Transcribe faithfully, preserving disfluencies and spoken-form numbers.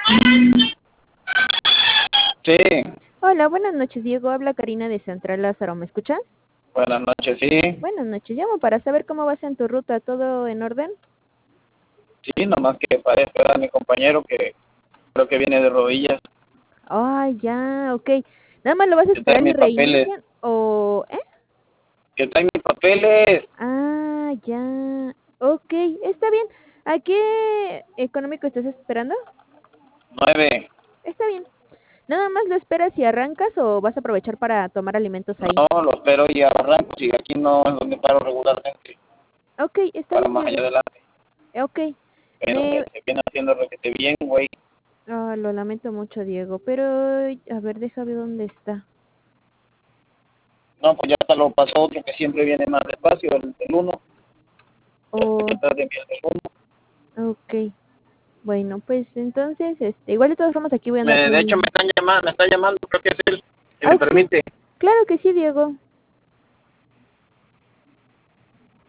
Sí, Hola, buenas noches, Diego. Habla Karina de Central Lázaro. ¿Me escuchas? buenas noches, sí. Buenas noches. Llamo para saber cómo vas en tu ruta. ¿Todo en orden? Sí, nomás que para esperar a mi compañero que creo que viene de rodillas, Ay, ya, ok. ¿Nada más lo vas a que trae esperar y mis papeles, reinician o...? ¿Eh? que trae mis papeles. Ah, ya. Ok, está bien. ¿A qué económico estás esperando? Nueve. Está bien. ¿Nada más lo esperas y arrancas o vas a aprovechar para tomar alimentos ahí? No, lo espero y arranco, si aquí no es donde paro regularmente, Ok, está para bien, más allá Diego. adelante. Ok. Pero me, Me... se viene haciendo requete bien, güey. Ah, lo lamento mucho, Diego, pero... A ver, déjame ver dónde está. No, pues ya hasta lo pasó otro que siempre viene más despacio, el, el uno. Ya está aquí Oh, atrás de mí el uno. ok. Bueno, pues entonces, este, igual de todas formas aquí voy a andar Me, de hecho me pendiente. están llamando, me está llamando, creo que es él, si Ah, me ok. permite. Claro que sí, Diego.